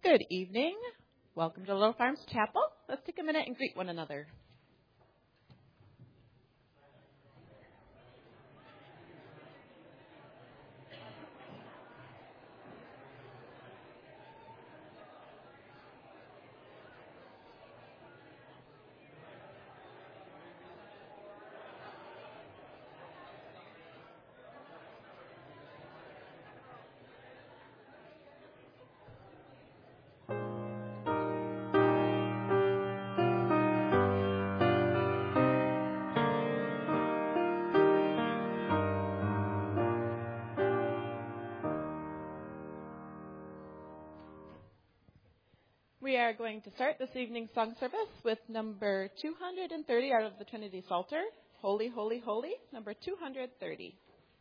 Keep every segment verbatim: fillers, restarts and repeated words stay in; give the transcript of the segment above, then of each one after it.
Good evening. Welcome to Little Farms Chapel. Let's take a minute and greet one another. We are going to start this evening's song service with number two hundred thirty out of the Trinity Psalter, Holy, Holy, Holy, number two hundred thirty.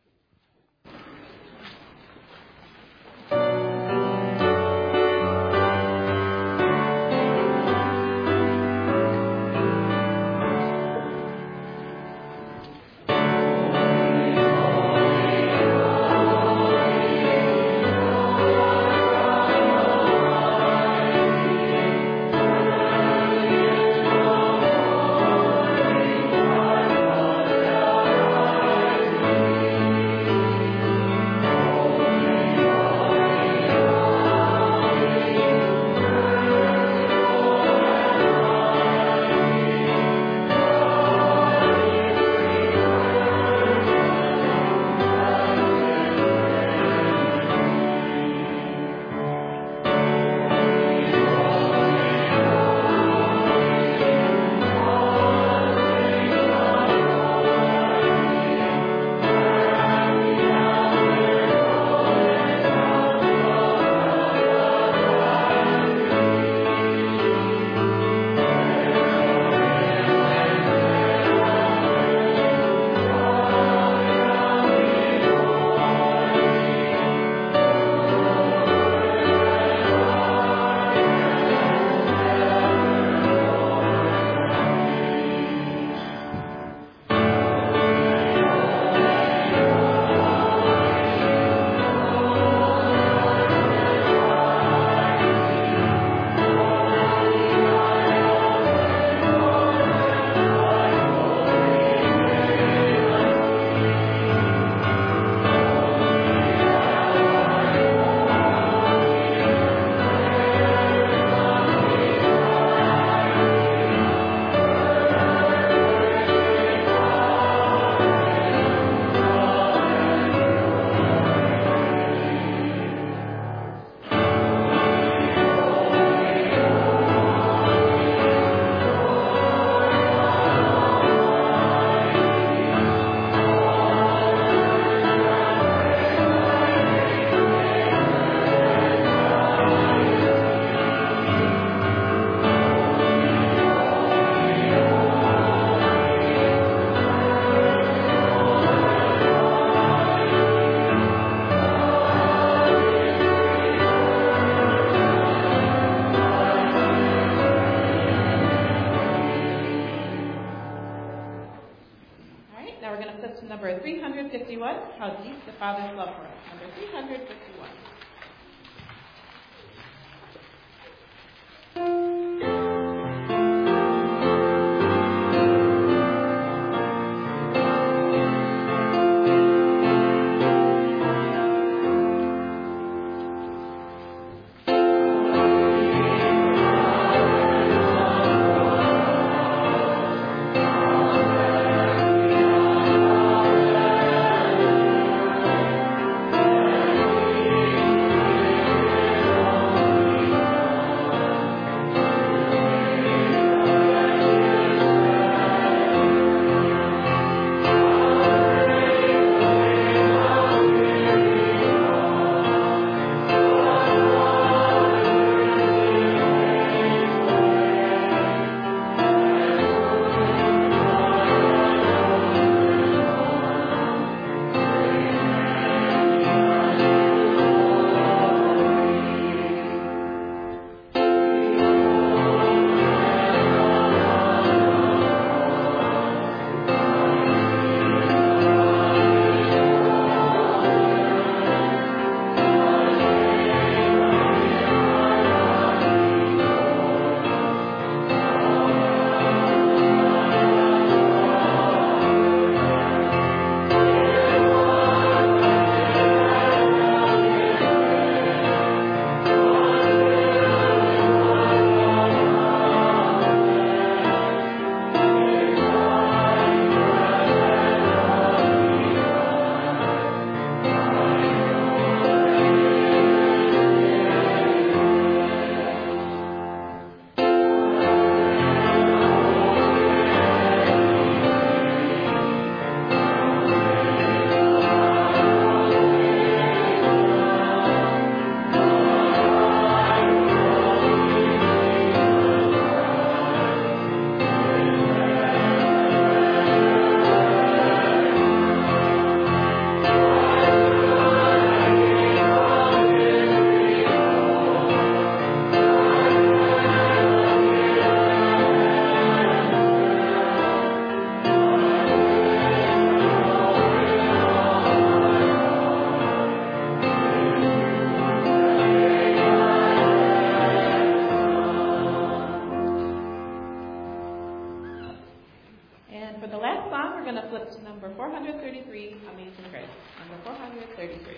three hundred fifty-one, How Deep the Father's Love for Us. Number three hundred fifty-one. Thank you. we're going to flip to number four hundred thirty-three, Amazing Grace. Number four hundred thirty-three.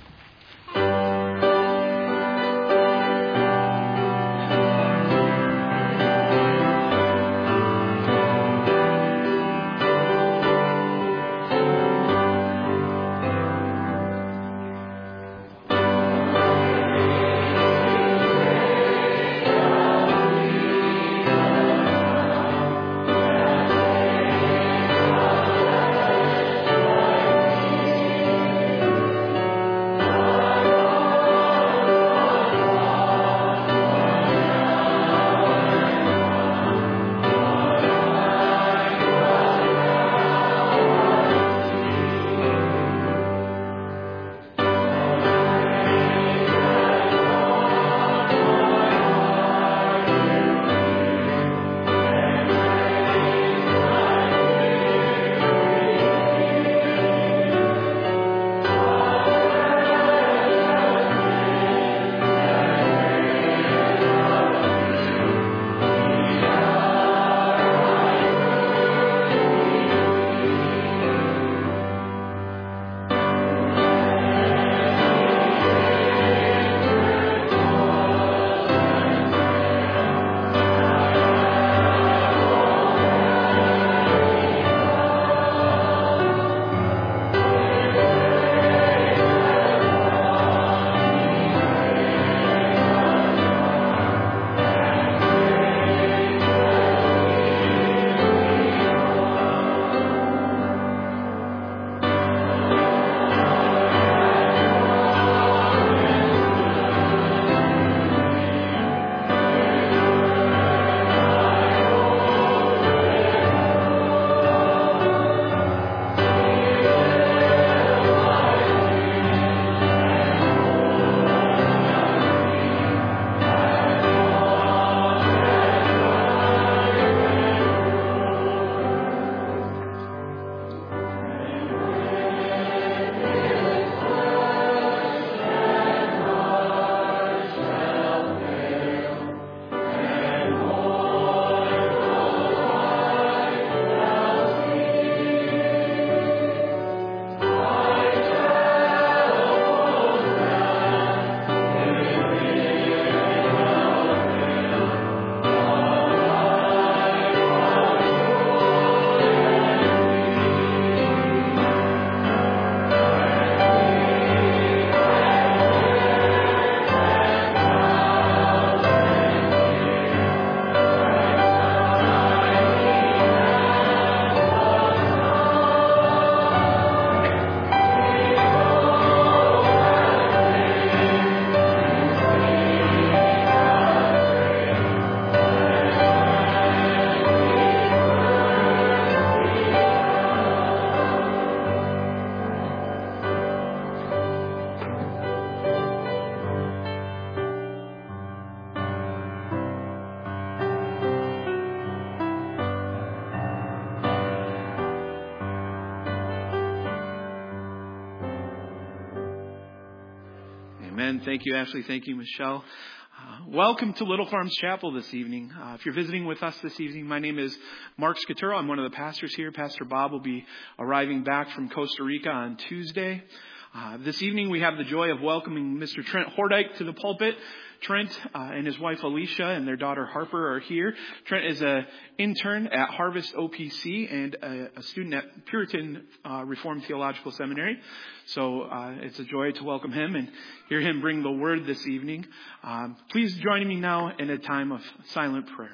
Amen. Thank you, Ashley. Thank you, Michelle. Uh, welcome to Little Farms Chapel this evening. Uh, if you're visiting with us this evening, my name is Mark Scaturo. I'm one of the pastors here. Pastor Bob will be arriving back from Costa Rica on Tuesday. Uh, this evening, we have the joy of welcoming Mister Trent Hordike to the pulpit. Trent uh, and his wife Alicia and their daughter Harper are here. Trent is an intern at Harvest O P C and a, a student at Puritan uh, Reformed Theological Seminary. So uh, it's a joy to welcome him and hear him bring the word this evening. Um, please join me now in a time of silent prayer.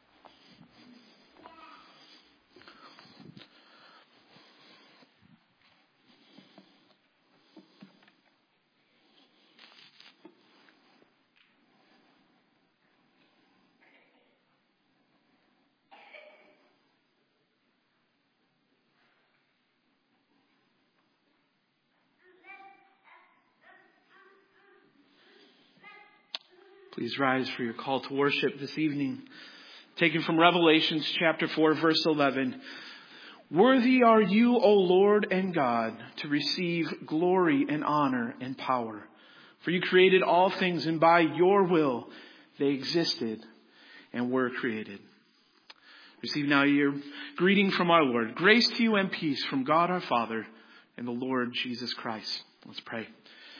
Please rise for your call to worship this evening. Taken from Revelations chapter four, verse eleven. Worthy are you, O Lord and God, to receive glory and honor and power. For you created all things, and by your will they existed and were created. Receive now your greeting from our Lord. Grace to you and peace from God our Father and the Lord Jesus Christ. Let's pray.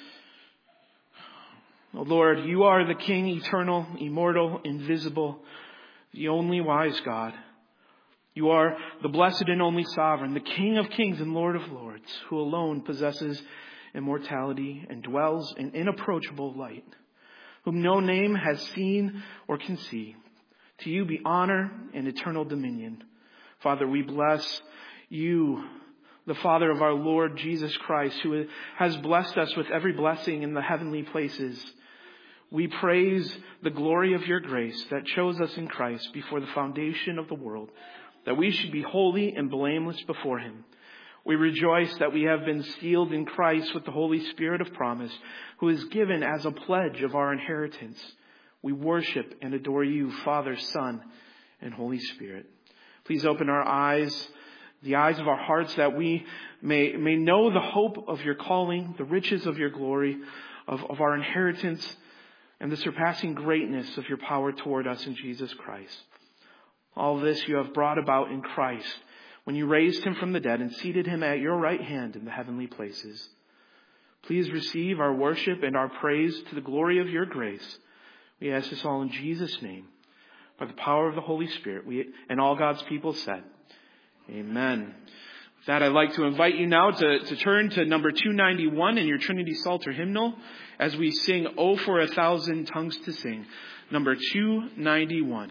Oh Lord, you are the King, eternal, immortal, invisible, the only wise God. You are the blessed and only sovereign, the King of kings and Lord of lords, who alone possesses immortality and dwells in inapproachable light, whom no name has seen or can see. To you be honor and eternal dominion. Father, we bless you, the Father of our Lord Jesus Christ, who has blessed us with every blessing in the heavenly places. We praise the glory of your grace that chose us in Christ before the foundation of the world, that we should be holy and blameless before him. We rejoice that we have been sealed in Christ with the Holy Spirit of promise, who is given as a pledge of our inheritance. We worship and adore you, Father, Son, and Holy Spirit. Please open our eyes, the eyes of our hearts, that we may, may know the hope of your calling, the riches of your glory, of, of our inheritance, and the surpassing greatness of your power toward us in Jesus Christ. All this you have brought about in Christ, when you raised him from the dead and seated him at your right hand in the heavenly places. Please receive our worship and our praise to the glory of your grace. We ask this all in Jesus' name, by the power of the Holy Spirit. We, and all God's people said, amen. With that, I'd like to invite you now to, to turn to number two ninety-one in your Trinity Psalter hymnal as we sing, Oh, for a Thousand Tongues to Sing, number two ninety-one.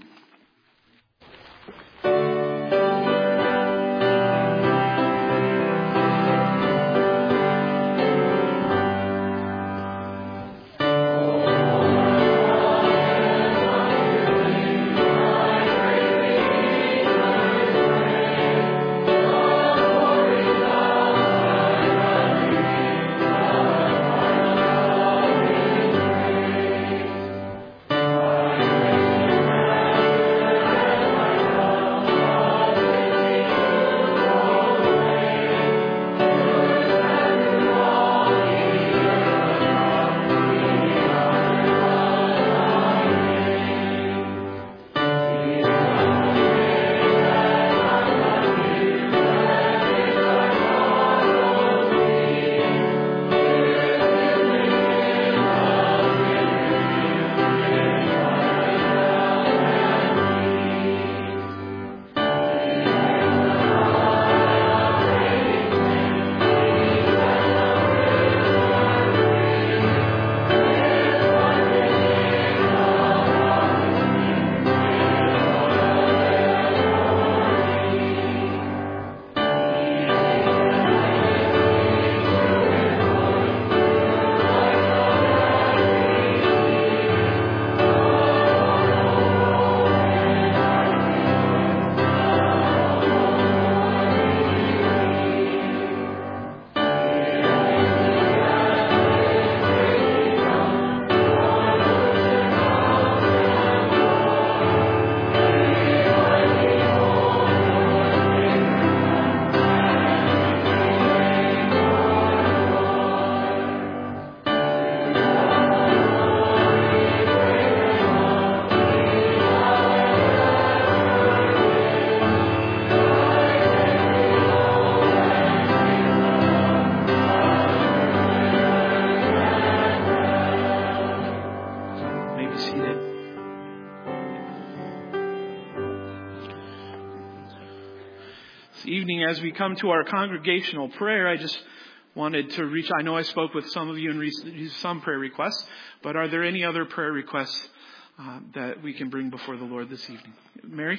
Evening, as we come to our congregational prayer, I just wanted to reach, I know I spoke with some of you and received some prayer requests, but are there any other prayer requests uh, that we can bring before the Lord this evening? Mary?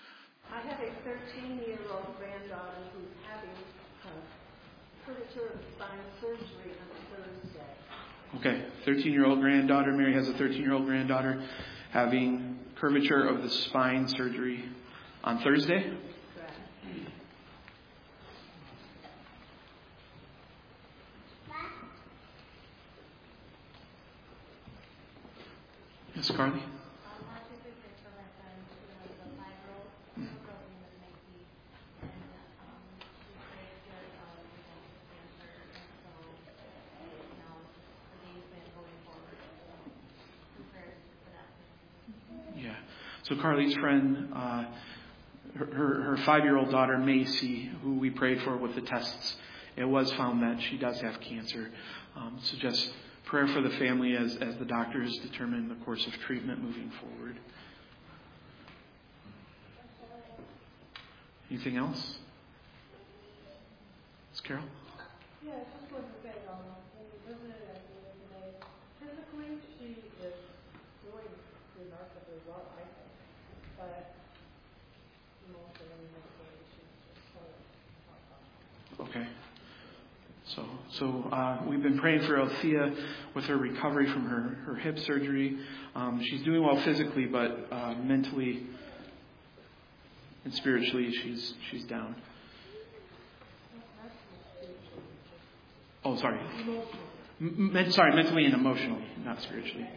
I have a thirteen-year-old granddaughter who's having uh, curvature of spine surgery on Thursday. Okay, thirteen-year-old granddaughter. Mary has a thirteen-year-old granddaughter having curvature of the spine surgery on Thursday. Yes, Carly? Yeah. So Carly's friend uh, her, her five-year-old daughter, Macy, who we prayed for with the tests, it was found that she does have cancer. Um, so just prayer for the family as, as the doctors determine the course of treatment moving forward. Anything else? Miz Carol? Yeah, I just wanted to say, um, when we visited at the end today, physically she is doing remarkably well, I think. But emotionally, mentally, she's just so tough. Okay. So, so uh, we've been praying for Althea with her recovery from her, her hip surgery. Um, she's doing well physically, but uh, mentally and spiritually, she's she's down. Oh, sorry. M- sorry, mentally and emotionally, not spiritually.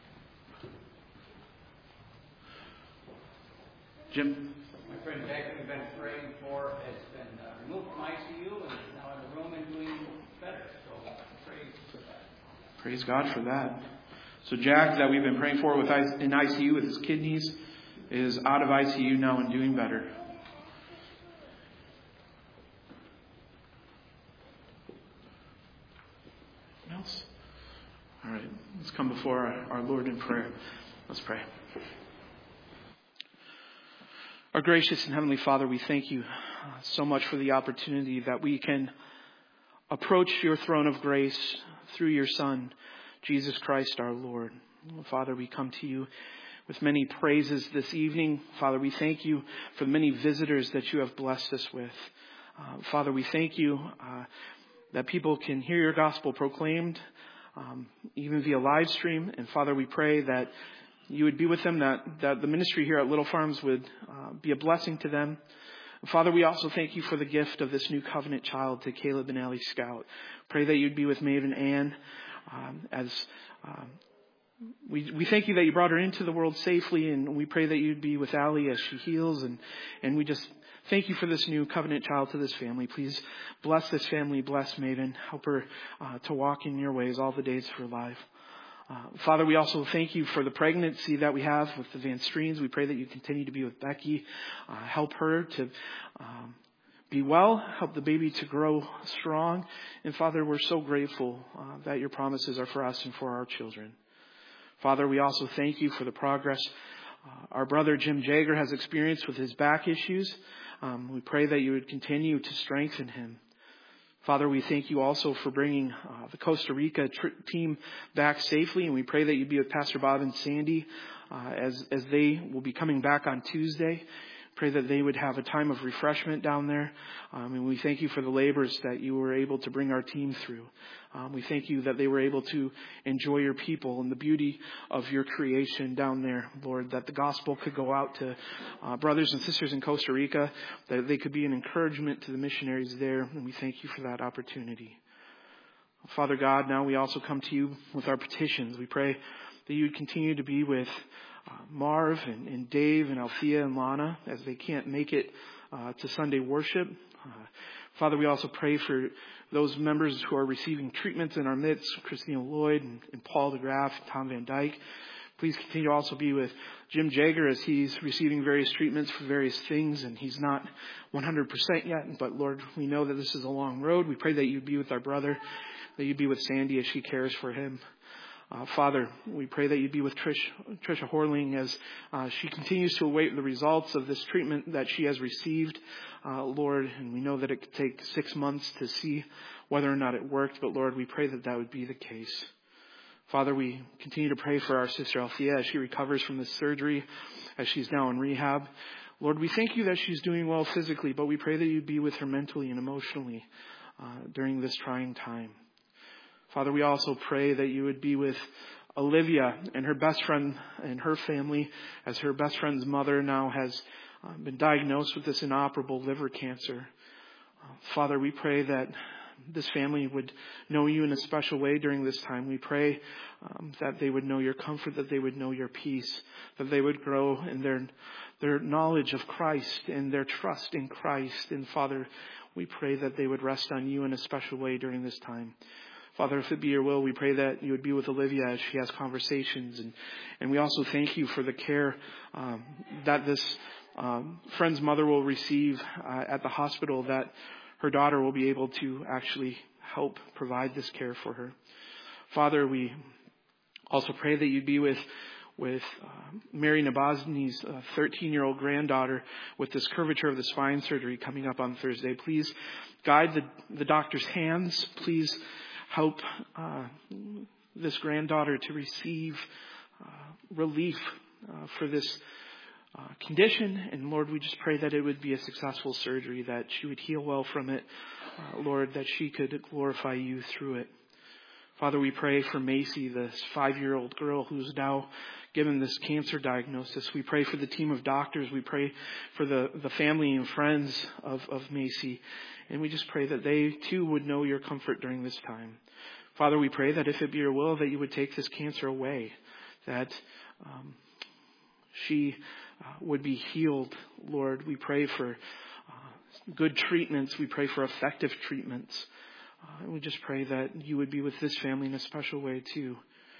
Jim? My friend Jack, we've been praying for, has been uh, removed from I C U and is now in the room and doing better. So praise for that. Praise God for that. So Jack, that we've been praying for with in I C U with his kidneys, is out of I C U now and doing better. Anyone else? All right, let's come before our, our Lord in prayer. Let's pray. Our gracious and Heavenly Father, we thank you so much for the opportunity that we can approach your throne of grace through your Son, Jesus Christ our Lord. Father, we come to you with many praises this evening. Father, we thank you for the many visitors that you have blessed us with. Uh, Father, we thank you uh, that people can hear your gospel proclaimed, um, even via live stream. And Father, we pray that you would be with them, that, that the ministry here at Little Farms would uh, be a blessing to them. Father, we also thank you for the gift of this new covenant child to Caleb and Allie Scout. Pray that you'd be with Maven Ann um, as um, we we thank you that you brought her into the world safely, and we pray that you'd be with Allie as she heals, and, and we just thank you for this new covenant child to this family. Please bless this family, bless Maven, help her uh, to walk in your ways all the days of her life. Uh, Father, we also thank you for the pregnancy that we have with the Van Streens. We pray that you continue to be with Becky, uh, help her to um, be well, help the baby to grow strong. And Father, we're so grateful uh, that your promises are for us and for our children. Father, we also thank you for the progress uh, our brother Jim Jagger has experienced with his back issues. Um, we pray that you would continue to strengthen him. Father, we thank you also for bringing uh, the Costa Rica tr- team back safely, and we pray that you'd be with Pastor Bob and Sandy uh, as as they will be coming back on Tuesday. Pray that they would have a time of refreshment down there, um, and we thank you for the labors that you were able to bring our team through. Um, we thank you that they were able to enjoy your people and the beauty of your creation down there, Lord, that the gospel could go out to uh, brothers and sisters in Costa Rica, that they could be an encouragement to the missionaries there, and we thank you for that opportunity. Father God, now we also come to you with our petitions. We pray that you would continue to be with uh, Marv and, and Dave and Althea and Lana as they can't make it uh, to Sunday worship. Uh, Father, we also pray for those members who are receiving treatments in our midst, Christina Lloyd and, and Paul DeGraff, Tom Van Dyke. Please continue to also be with Jim Jagger as he's receiving various treatments for various things, and he's not one hundred percent yet. But Lord, we know that this is a long road. We pray that you'd be with our brother, that you'd be with Sandy as she cares for him. Uh, Father, we pray that you'd be with Trish, Trisha Horling as uh, she continues to await the results of this treatment that she has received, uh, Lord. And we know that it could take six months to see whether or not it worked. But Lord, we pray that that would be the case. Father, we continue to pray for our sister Althea as she recovers from this surgery, as she's now in rehab. Lord, we thank you that she's doing well physically, but we pray that you'd be with her mentally and emotionally uh, during this trying time. Father, we also pray that you would be with Olivia and her best friend and her family, as her best friend's mother now has uh, been diagnosed with this inoperable liver cancer. Uh, Father, we pray that this family would know you in a special way during this time. We pray um, that they would know your comfort, that they would know your peace, that they would grow in their their knowledge of Christ and their trust in Christ. And Father, we pray that they would rest on you in a special way during this time. Father, if it be your will, we pray that you would be with Olivia as she has conversations. And, and we also thank you for the care um, that this um, friend's mother will receive uh, at the hospital, that her daughter will be able to actually help provide this care for her. Father, we also pray that you'd be with with uh, Mary Nabozny's uh, thirteen-year-old granddaughter with this curvature of the spine surgery coming up on Thursday. Please guide the, the doctor's hands. Please help uh, this granddaughter to receive uh, relief uh, for this uh, condition. And Lord, we just pray that it would be a successful surgery, that she would heal well from it. Uh, Lord, that she could glorify you through it. Father, we pray for Macy, this five-year-old girl who's now given this cancer diagnosis. We pray for the team of doctors. We pray for the, the family and friends of, of Macy. And we just pray that they too would know your comfort during this time. Father, we pray that if it be your will, that you would take this cancer away, that um, she uh, would be healed. Lord, we pray for uh, good treatments. We pray for effective treatments. Uh, and we just pray that you would be with this family in a special way too.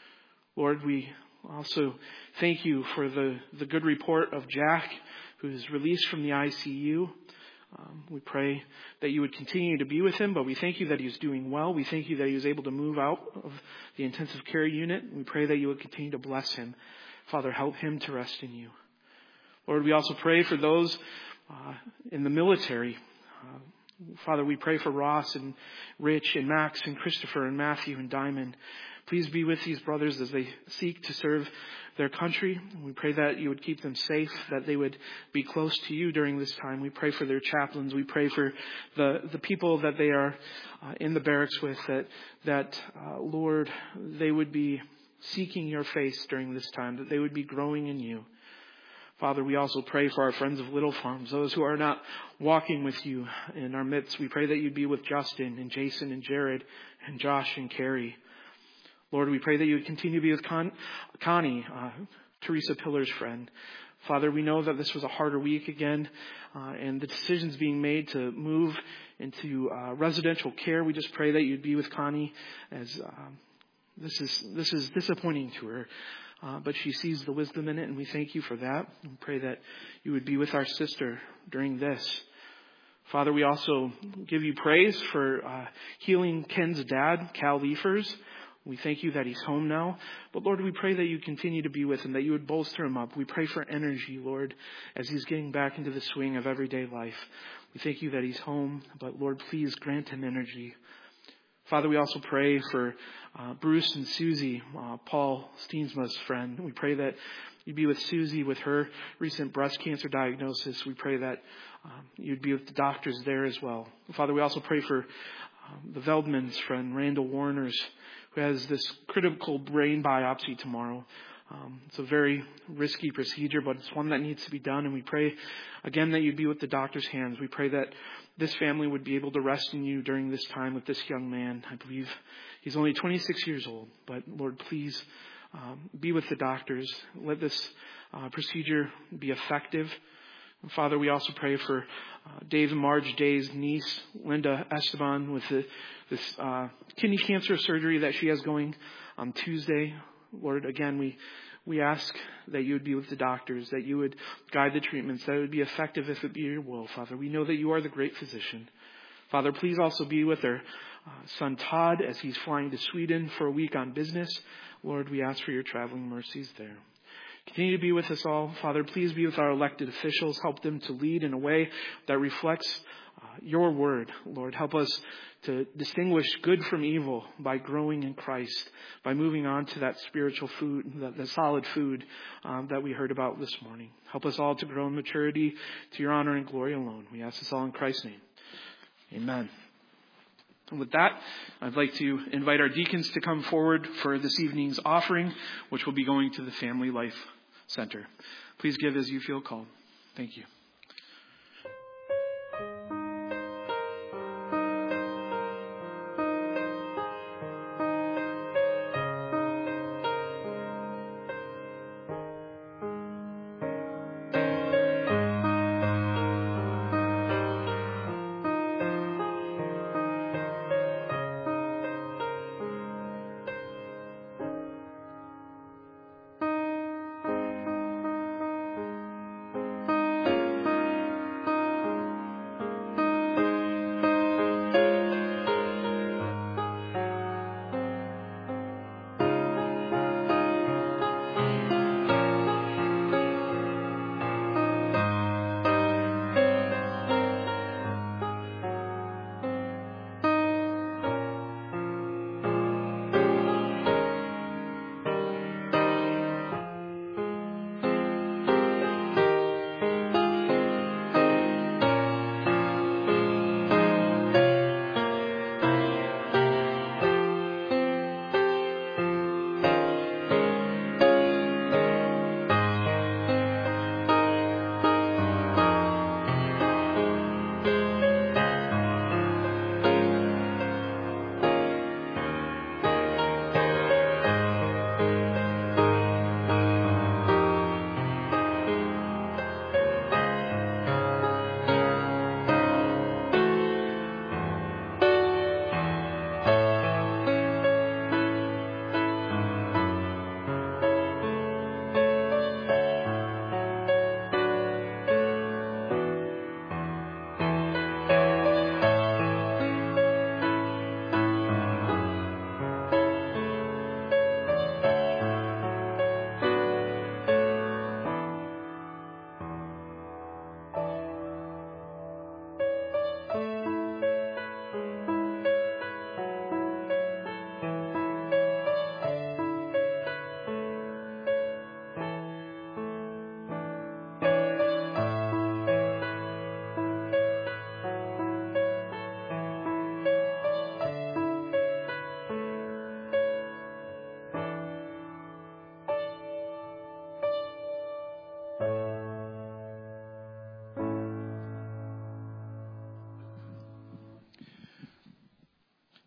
Lord, we also thank you for the, the good report of Jack, who is released from the I C U. Um, we pray that you would continue to be with him, but we thank you that he is doing well. We thank you that he was able to move out of the intensive care unit. We pray that you would continue to bless him. Father, help him to rest in you. Lord, we also pray for those uh, in the military. Uh, Father, we pray for Ross and Rich and Max and Christopher and Matthew and Diamond. Please be with these brothers as they seek to serve their country. We pray that you would keep them safe, that they would be close to you during this time. We pray for their chaplains. We pray for the, the people that they are uh, in the barracks with, that, that uh, Lord, they would be seeking your face during this time, that they would be growing in you. Father, we also pray for our friends of Little Farms, those who are not walking with you in our midst. We pray that you'd be with Justin and Jason and Jared and Josh and Carrie. Lord, we pray that you would continue to be with Con- Connie, uh, Teresa Pillar's friend. Father, we know that this was a harder week again, uh, and the decisions being made to move into uh, residential care. We just pray that you'd be with Connie, as um, this is this is disappointing to her. Uh, but she sees the wisdom in it, and we thank you for that. We pray that you would be with our sister during this. Father, we also give you praise for uh, healing Ken's dad, Cal Leifers. We thank you that he's home now. But Lord, we pray that you continue to be with him, that you would bolster him up. We pray for energy, Lord, as he's getting back into the swing of everyday life. We thank you that he's home, but Lord, please grant him energy. Father, we also pray for uh, Bruce and Susie, uh, Paul Steensma's friend. We pray that you'd be with Susie with her recent breast cancer diagnosis. We pray that um, you'd be with the doctors there as well. Father, we also pray for um, the Veldman's friend, Randall Warner's, who has this critical brain biopsy tomorrow. Um, it's a very risky procedure, but it's one that needs to be done. And we pray, again, that you'd be with the doctor's hands. We pray that this family would be able to rest in you during this time with this young man. I believe he's only twenty-six years old. But, Lord, please um, be with the doctors. Let this uh, procedure be effective. And Father, we also pray for uh, Dave and Marge Day's niece, Linda Esteban, with the, this uh, kidney cancer surgery that she has going on Tuesday. Lord, again, we we ask that you would be with the doctors, that you would guide the treatments, that it would be effective if it be your will, Father. We know that you are the great physician. Father, please also be with our uh, son Todd as he's flying to Sweden for a week on business. Lord, we ask for your traveling mercies there. Continue to be with us all. Father, please be with our elected officials. Help them to lead in a way that reflects uh, your word. Lord, help us to distinguish good from evil by growing in Christ, by moving on to that spiritual food, that, the solid food um, that we heard about this morning. Help us all to grow in maturity to your honor and glory alone. We ask this all in Christ's name. Amen. And with that, I'd like to invite our deacons to come forward for this evening's offering, which will be going to the Family Life Center. Please give as you feel called. Thank you.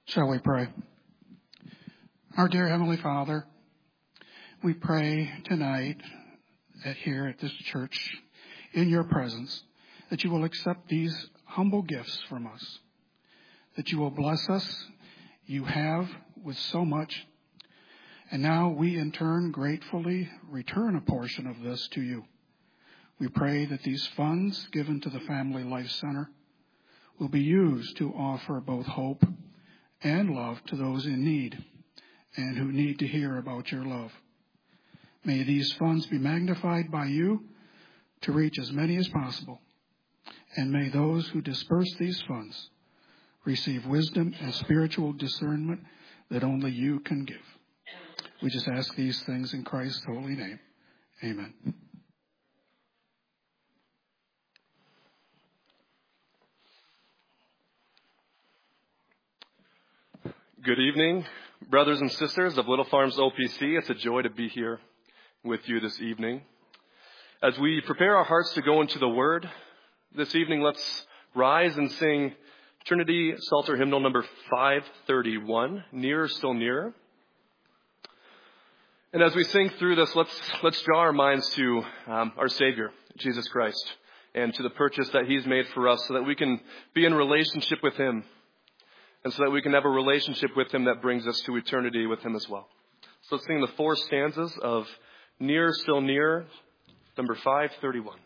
Shall we pray? Our dear Heavenly Father, we pray tonight that here at this church, in your presence, that you will accept these humble gifts from us, that you will bless us. You have with so much, and now we in turn gratefully return a portion of this to you. We pray that these funds given to the Family Life Center will be used to offer both hope and love to those in need and who need to hear about your love. May these funds be magnified by you to reach as many as possible. And may those who disperse these funds receive wisdom and spiritual discernment that only you can give. We just ask these things in Christ's holy name. Amen. Good evening, brothers and sisters of Little Farms O P C. It's a joy to be here with you this evening. As we prepare our hearts to go into the Word, this evening let's rise and sing Trinity Psalter hymnal number five thirty-one, Nearer, Still Nearer. And as we sing through this, let's let's draw our minds to um, our Savior, Jesus Christ, and to the purchase that He's made for us so that we can be in relationship with Him, and so that we can have a relationship with Him that brings us to eternity with Him as well. So let's sing the four stanzas of Nearer, Still Nearer, number five thirty-one.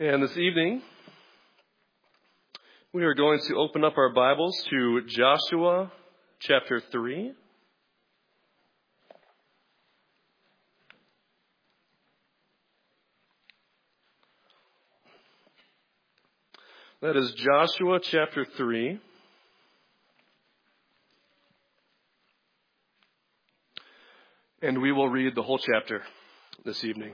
And this evening, we are going to open up our Bibles to Joshua chapter three. That is Joshua chapter three. And we will read the whole chapter this evening.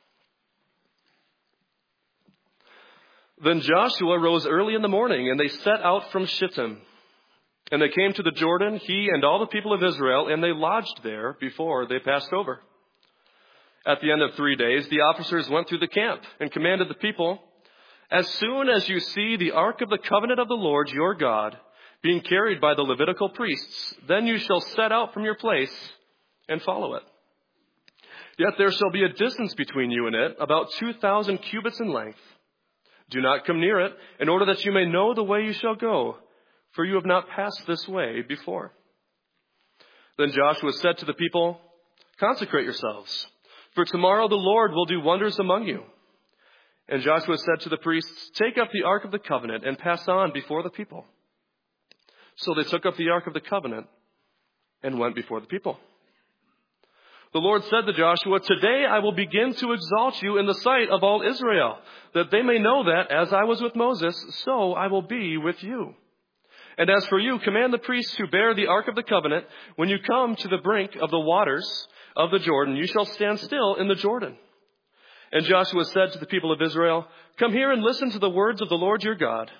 Then Joshua rose early in the morning, and they set out from Shittim. And they came to the Jordan, he and all the people of Israel, and they lodged there before they passed over. At the end of three days, the officers went through the camp and commanded the people, "As soon as you see the ark of the covenant of the Lord your God being carried by the Levitical priests, then you shall set out from your place and follow it. Yet there shall be a distance between you and it, about two thousand cubits in length. Do not come near it, in order that you may know the way you shall go, for you have not passed this way before." Then Joshua said to the people, "Consecrate yourselves, for tomorrow the Lord will do wonders among you." And Joshua said to the priests, "Take up the ark of the covenant and pass on before the people." So they took up the ark of the covenant and went before the people. The Lord said to Joshua, "Today I will begin to exalt you in the sight of all Israel, that they may know that as I was with Moses, so I will be with you. And as for you, command the priests who bear the ark of the covenant, when you come to the brink of the waters of the Jordan, you shall stand still in the Jordan." And Joshua said to the people of Israel, "Come here and listen to the words of the Lord your God."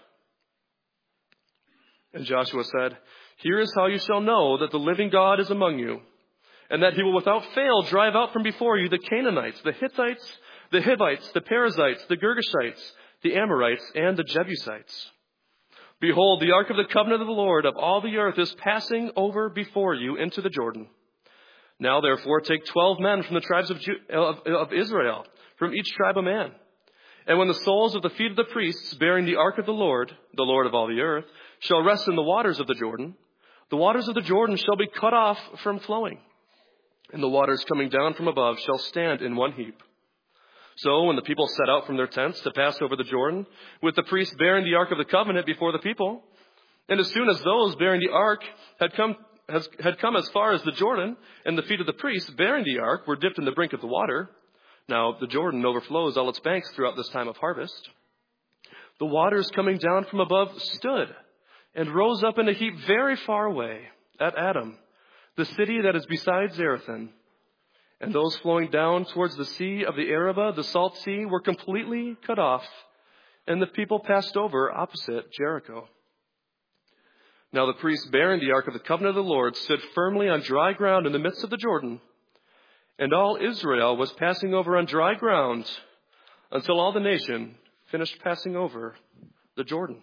And Joshua said, "Here is how you shall know that the living God is among you, and that he will without fail drive out from before you the Canaanites, the Hittites, the Hivites, the Perizzites, the Girgashites, the Amorites, and the Jebusites. Behold, the ark of the covenant of the Lord of all the earth is passing over before you into the Jordan. Now therefore take twelve men from the tribes of, Ju- of, of Israel, from each tribe a man. And when the soles of the feet of the priests bearing the ark of the Lord, the Lord of all the earth, shall rest in the waters of the Jordan, the waters of the Jordan shall be cut off from flowing, and the waters coming down from above shall stand in one heap. So when the people set out from their tents to pass over the Jordan, with the priests bearing the ark of the covenant before the people, and as soon as those bearing the ark had come has, had come as far as the Jordan, and the feet of the priests bearing the ark were dipped in the brink of the water, now the Jordan overflows all its banks throughout this time of harvest, the waters coming down from above stood and rose up in a heap very far away at Adam, the city that is beside Zarethan. And those flowing down towards the sea of the Arabah, the salt sea, were completely cut off, and the people passed over opposite Jericho. Now the priests bearing the ark of the covenant of the Lord stood firmly on dry ground in the midst of the Jordan, and all Israel was passing over on dry ground until all the nation finished passing over the Jordan.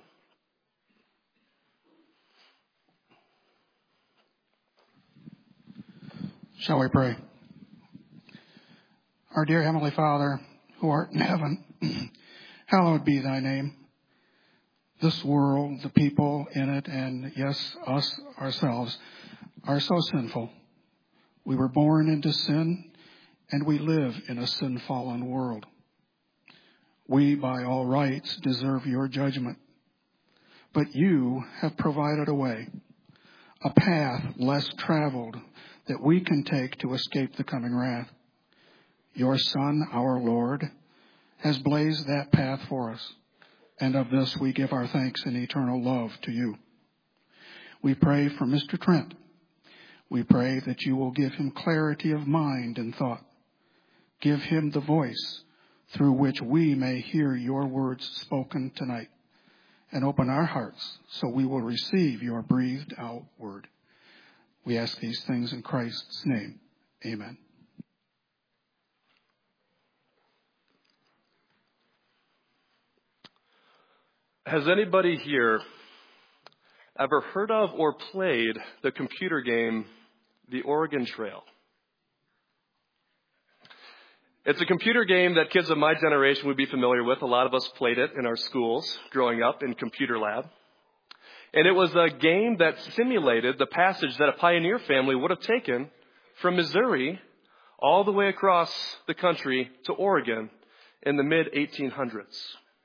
Shall we pray? Our dear Heavenly Father, who art in heaven, hallowed be thy name. This world, the people in it, and yes, us ourselves, are so sinful. We were born into sin, and we live in a sin-fallen world. We, by all rights, deserve your judgment. But you have provided a way, a path less traveled, that we can take to escape the coming wrath. Your Son, our Lord, has blazed that path for us, and of this we give our thanks and eternal love to you. We pray for Mister Trent. We pray that you will give him clarity of mind and thought. Give him the voice through which we may hear your words spoken tonight, and open our hearts so we will receive your breathed out word. We ask these things in Christ's name. Amen. Has anybody here ever heard of or played the computer game, The Oregon Trail? It's a computer game that kids of my generation would be familiar with. A lot of us played it in our schools growing up in computer lab. And it was a game that simulated the passage that a pioneer family would have taken from Missouri all the way across the country to Oregon in the mid eighteen hundreds.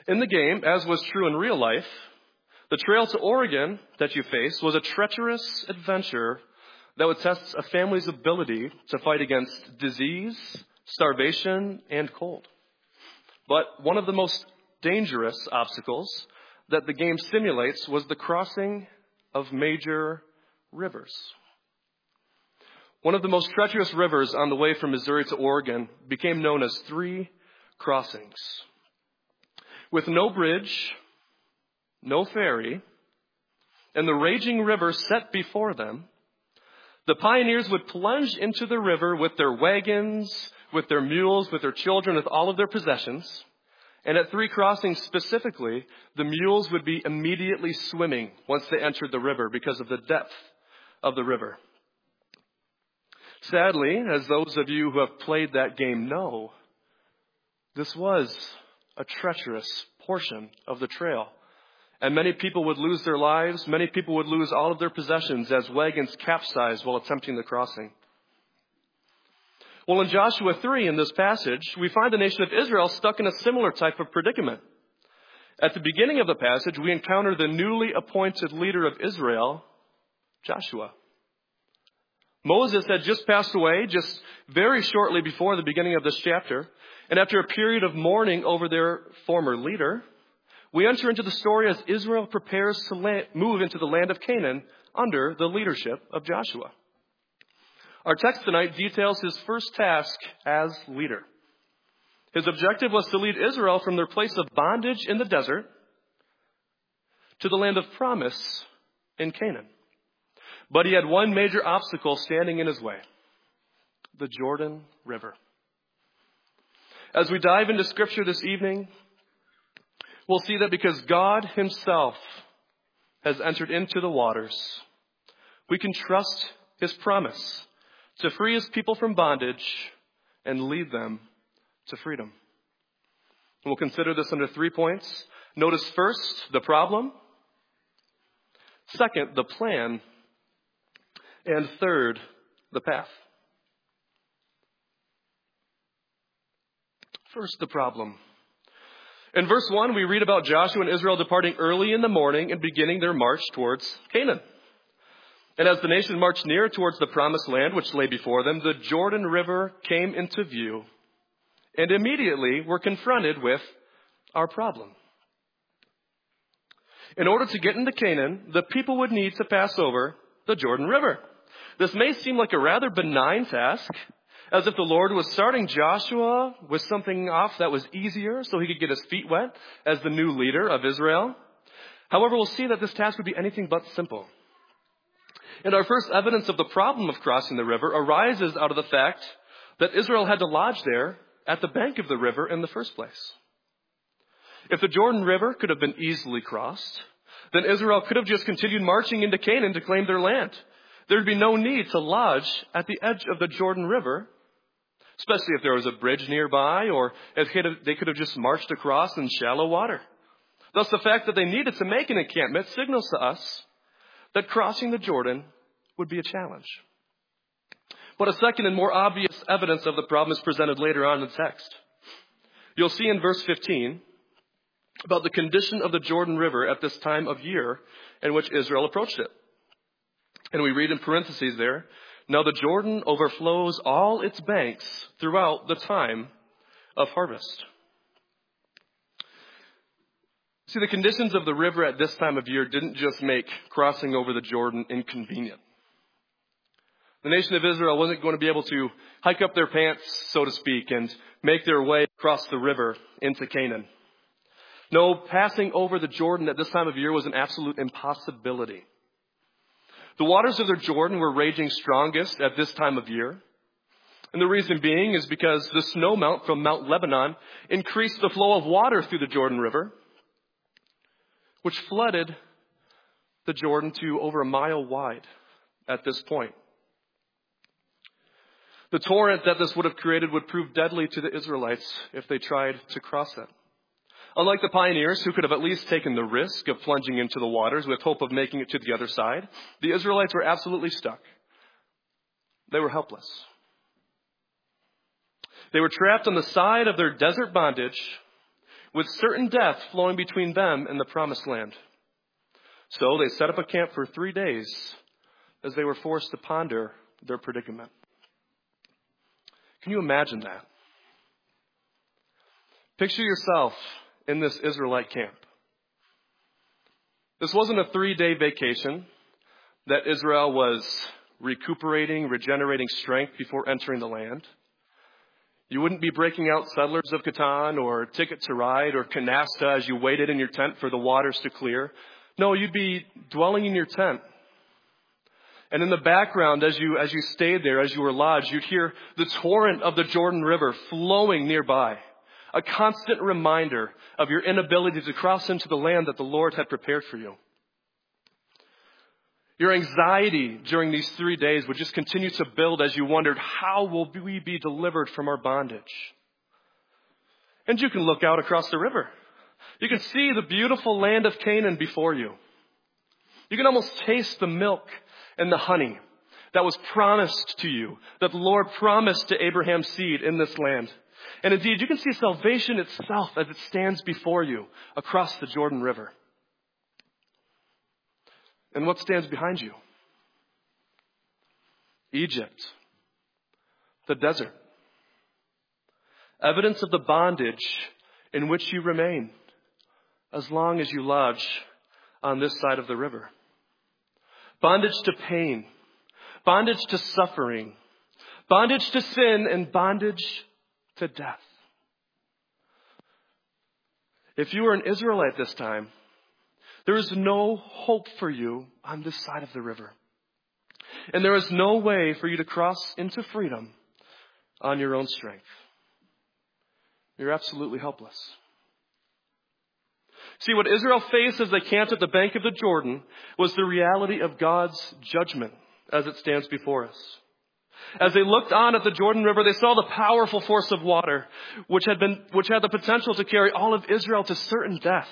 In the game, as was true in real life, the trail to Oregon that you face was a treacherous adventure that would test a family's ability to fight against disease, starvation, and cold. But one of the most dangerous obstacles that the game simulates was the crossing of major rivers. One of the most treacherous rivers on the way from Missouri to Oregon became known as Three Crossings. With no bridge, no ferry, and the raging river set before them, the pioneers would plunge into the river with their wagons, with their mules, with their children, with all of their possessions. And at Three Crossings specifically, the mules would be immediately swimming once they entered the river because of the depth of the river. Sadly, as those of you who have played that game know, this was a treacherous portion of the trail. And many people would lose their lives. Many people would lose all of their possessions as wagons capsized while attempting the crossing. Well, in Joshua three, in this passage, we find the nation of Israel stuck in a similar type of predicament. At the beginning of the passage, we encounter the newly appointed leader of Israel, Joshua. Moses had just passed away just very shortly before the beginning of this chapter. And after a period of mourning over their former leader, we enter into the story as Israel prepares to land, move into the land of Canaan under the leadership of Joshua. Our text tonight details his first task as leader. His objective was to lead Israel from their place of bondage in the desert to the land of promise in Canaan. But he had one major obstacle standing in his way: the Jordan River. As we dive into Scripture this evening, we'll see that because God himself has entered into the waters, we can trust his promise to free his people from bondage and lead them to freedom. And we'll consider this under three points. Notice first, the problem. Second, the plan. And third, the path. First, the problem. In verse one, we read about Joshua and Israel departing early in the morning and beginning their march towards Canaan. And as the nation marched near towards the promised land which lay before them, the Jordan River came into view, and immediately were confronted with our problem. In order to get into Canaan, the people would need to pass over the Jordan River. This may seem like a rather benign task, as if the Lord was starting Joshua with something off that was easier so he could get his feet wet as the new leader of Israel. However, we'll see that this task would be anything but simple. And our first evidence of the problem of crossing the river arises out of the fact that Israel had to lodge there at the bank of the river in the first place. If the Jordan River could have been easily crossed, then Israel could have just continued marching into Canaan to claim their land. There'd be no need to lodge at the edge of the Jordan River, especially if there was a bridge nearby or if they could have just marched across in shallow water. Thus, the fact that they needed to make an encampment signals to us that crossing the Jordan would be a challenge. But a second and more obvious evidence of the problem is presented later on in the text. You'll see in verse fifteen about the condition of the Jordan River at this time of year in which Israel approached it. And we read in parentheses there, now the Jordan overflows all its banks throughout the time of harvest. See, the conditions of the river at this time of year didn't just make crossing over the Jordan inconvenient. The nation of Israel wasn't going to be able to hike up their pants, so to speak, and make their way across the river into Canaan. No, passing over the Jordan at this time of year was an absolute impossibility. The waters of the Jordan were raging strongest at this time of year. And the reason being is because the snow melt from Mount Lebanon increased the flow of water through the Jordan River, which flooded the Jordan to over a mile wide at this point. The torrent that this would have created would prove deadly to the Israelites if they tried to cross it. Unlike the pioneers, who could have at least taken the risk of plunging into the waters with hope of making it to the other side, the Israelites were absolutely stuck. They were helpless. They were trapped on the side of their desert bondage with certain death flowing between them and the promised land. So they set up a camp for three days as they were forced to ponder their predicament. Can you imagine that? Picture yourself in this Israelite camp. This wasn't a three-day vacation that Israel was recuperating, regenerating strength before entering the land. You wouldn't be breaking out Settlers of Catan or Ticket to Ride or Canasta as you waited in your tent for the waters to clear. No, you'd be dwelling in your tent. And in the background, as you as you stayed there, as you were lodged, you'd hear the torrent of the Jordan River flowing nearby. A constant reminder of your inability to cross into the land that the Lord had prepared for you. Your anxiety during these three days would just continue to build as you wondered, how will we be delivered from our bondage? And you can look out across the river. You can see the beautiful land of Canaan before you. You can almost taste the milk and the honey that was promised to you, that the Lord promised to Abraham's seed in this land. And indeed, you can see salvation itself as it stands before you across the Jordan River. And what stands behind you? Egypt, the desert. Evidence of the bondage in which you remain as long as you lodge on this side of the river. Bondage to pain, bondage to suffering, bondage to sin, and bondage to death. If you were an Israelite this time, there is no hope for you on this side of the river. And there is no way for you to cross into freedom on your own strength. You're absolutely helpless. See, what Israel faced as they camped at the bank of the Jordan was the reality of God's judgment as it stands before us. As they looked on at the Jordan River, they saw the powerful force of water, which had been, which had the potential to carry all of Israel to certain death.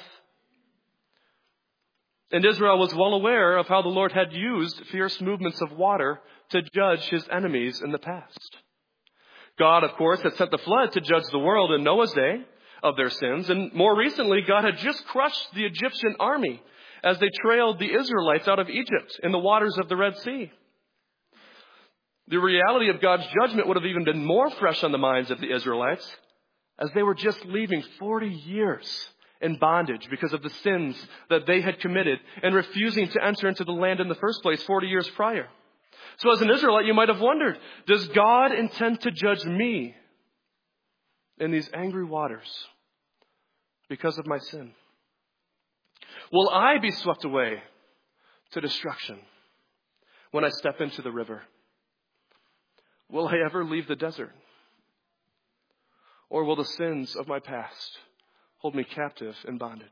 And Israel was well aware of how the Lord had used fierce movements of water to judge his enemies in the past. God, of course, had sent the flood to judge the world in Noah's day of their sins. And more recently, God had just crushed the Egyptian army as they trailed the Israelites out of Egypt in the waters of the Red Sea. The reality of God's judgment would have even been more fresh on the minds of the Israelites as they were just leaving forty years in bondage because of the sins that they had committed and refusing to enter into the land in the first place forty years prior. So as an Israelite, you might have wondered, does God intend to judge me in these angry waters because of my sin? Will I be swept away to destruction when I step into the river? Will I ever leave the desert? Or will the sins of my past hold me captive in bondage?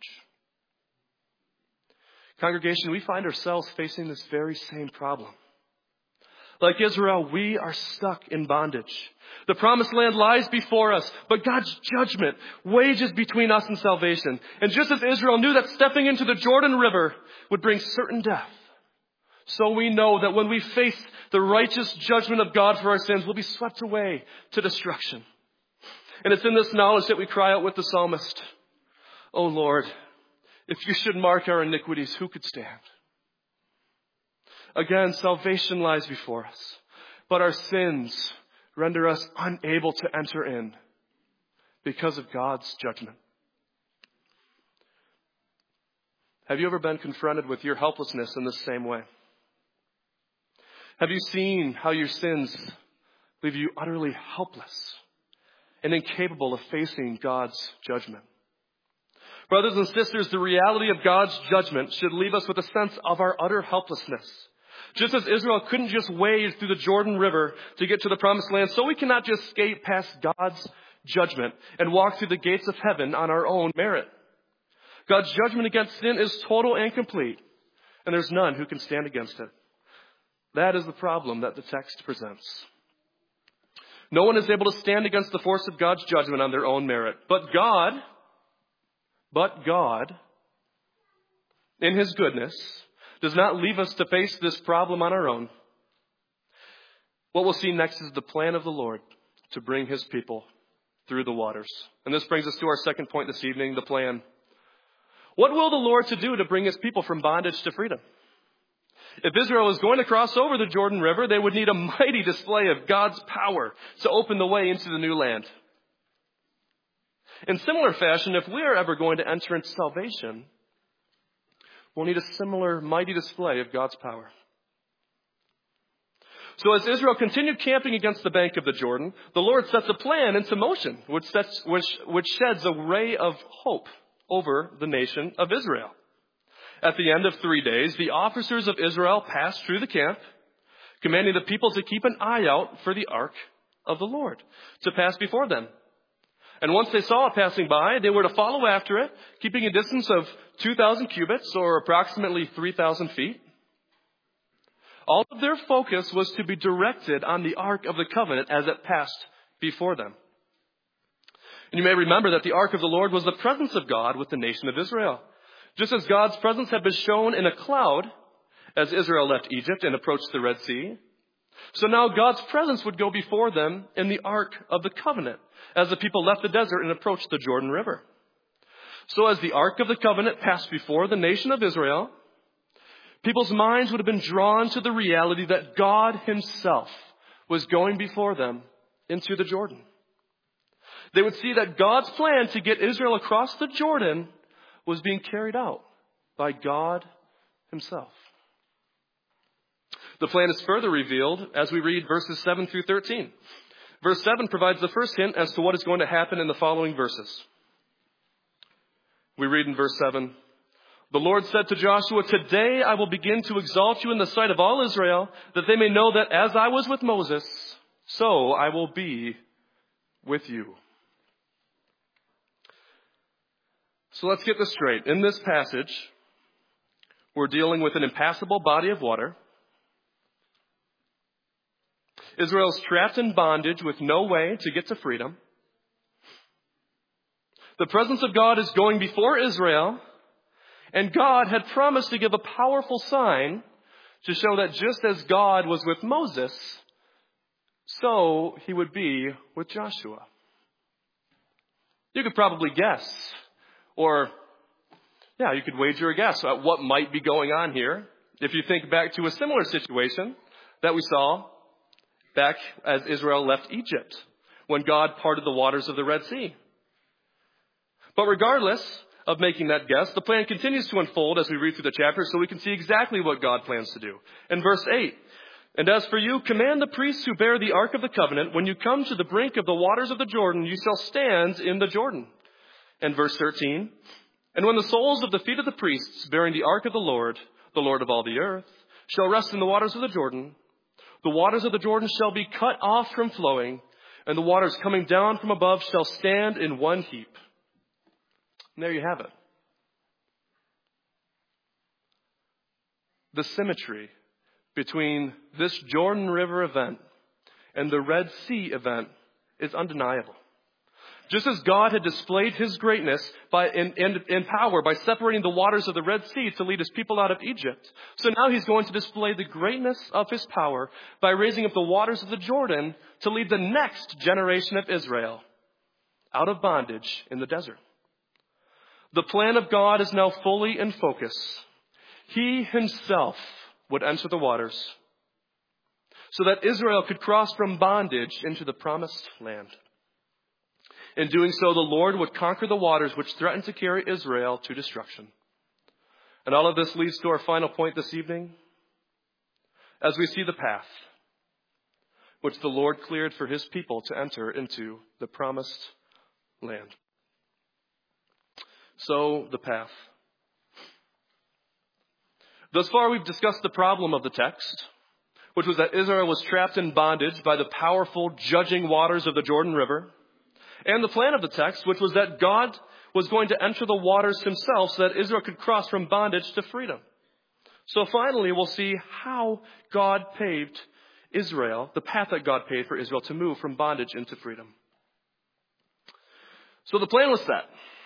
Congregation, we find ourselves facing this very same problem. Like Israel, we are stuck in bondage. The promised land lies before us, but God's judgment wages between us and salvation. And just as Israel knew that stepping into the Jordan River would bring certain death, so we know that when we face the righteous judgment of God for our sins, we'll be swept away to destruction. And it's in this knowledge that we cry out with the psalmist, "O Lord, if you should mark our iniquities, who could stand?" Again, salvation lies before us, but our sins render us unable to enter in because of God's judgment. Have you ever been confronted with your helplessness in the same way? Have you seen how your sins leave you utterly helpless and incapable of facing God's judgment? Brothers and sisters, the reality of God's judgment should leave us with a sense of our utter helplessness. Just as Israel couldn't just wade through the Jordan River to get to the promised land, so we cannot just skate past God's judgment and walk through the gates of heaven on our own merit. God's judgment against sin is total and complete, and there's none who can stand against it. That is the problem that the text presents. No one is able to stand against the force of God's judgment on their own merit. But God, but God, in his goodness, does not leave us to face this problem on our own. What we'll see next is the plan of the Lord to bring his people through the waters. And this brings us to our second point this evening, the plan. What will the Lord to do to bring his people from bondage to freedom? If Israel is going to cross over the Jordan River, they would need a mighty display of God's power to open the way into the new land. In similar fashion, if we are ever going to enter into salvation, we'll need a similar mighty display of God's power. So as Israel continued camping against the bank of the Jordan, the Lord sets a plan into motion, which, sets, which, which sheds a ray of hope over the nation of Israel. At the end of three days, the officers of Israel passed through the camp, commanding the people to keep an eye out for the ark of the Lord to pass before them. And once they saw it passing by, they were to follow after it, keeping a distance of two thousand cubits, or approximately three thousand feet. All of their focus was to be directed on the Ark of the Covenant as it passed before them. And you may remember that the Ark of the Lord was the presence of God with the nation of Israel. Just as God's presence had been shown in a cloud as Israel left Egypt and approached the Red Sea, so now God's presence would go before them in the Ark of the Covenant as the people left the desert and approached the Jordan River. So as the Ark of the Covenant passed before the nation of Israel, people's minds would have been drawn to the reality that God himself was going before them into the Jordan. They would see that God's plan to get Israel across the Jordan was being carried out by God himself. The plan is further revealed as we read verses seven through thirteen. Verse seven provides the first hint as to what is going to happen in the following verses. We read in verse seven, "The Lord said to Joshua, 'Today I will begin to exalt you in the sight of all Israel, that they may know that as I was with Moses, so I will be with you.'" So let's get this straight. In this passage, we're dealing with an impassable body of water. Israel is trapped in bondage with no way to get to freedom. The presence of God is going before Israel, and God had promised to give a powerful sign to show that just as God was with Moses, so he would be with Joshua. You could probably guess, or, yeah, you could wager a guess at what might be going on here if you think back to a similar situation that we saw back as Israel left Egypt, when God parted the waters of the Red Sea. But regardless of making that guess, the plan continues to unfold as we read through the chapter, so we can see exactly what God plans to do. In verse eight, "And as for you, command the priests who bear the Ark of the Covenant, when you come to the brink of the waters of the Jordan, you shall stand in the Jordan." And verse thirteen, "And when the soles of the feet of the priests bearing the Ark of the Lord, the Lord of all the earth, shall rest in the waters of the Jordan, the waters of the Jordan shall be cut off from flowing, and the waters coming down from above shall stand in one heap." And there you have it. The symmetry between this Jordan River event and the Red Sea event is undeniable. Just as God had displayed his greatness by, in, in, in power by separating the waters of the Red Sea to lead his people out of Egypt, so now he's going to display the greatness of his power by raising up the waters of the Jordan to lead the next generation of Israel out of bondage in the desert. The plan of God is now fully in focus. He himself would enter the waters so that Israel could cross from bondage into the promised land. In doing so, the Lord would conquer the waters which threatened to carry Israel to destruction. And all of this leads to our final point this evening, as we see the path which the Lord cleared for his people to enter into the promised land. So, the path. Thus far, we've discussed the problem of the text, which was that Israel was trapped in bondage by the powerful judging waters of the Jordan River, and the plan of the text, which was that God was going to enter the waters himself so that Israel could cross from bondage to freedom. So finally, we'll see how God paved Israel, the path that God paved for Israel to move from bondage into freedom. So the plan was set.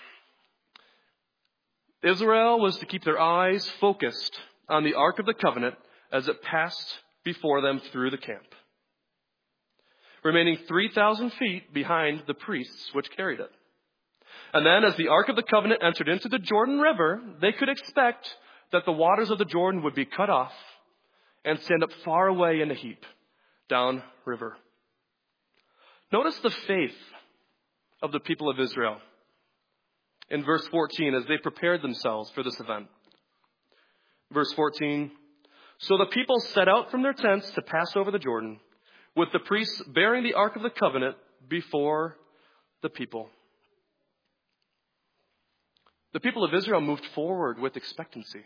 Israel was to keep their eyes focused on the Ark of the Covenant as it passed before them through the camp. remaining three thousand feet behind the priests which carried it. And then as the Ark of the Covenant entered into the Jordan River, they could expect that the waters of the Jordan would be cut off and stand up far away in a heap down river. Notice the faith of the people of Israel in verse fourteen as they prepared themselves for this event. Verse fourteen, so the people set out from their tents to pass over the Jordan, with the priests bearing the Ark of the Covenant before the people. The people of Israel moved forward with expectancy.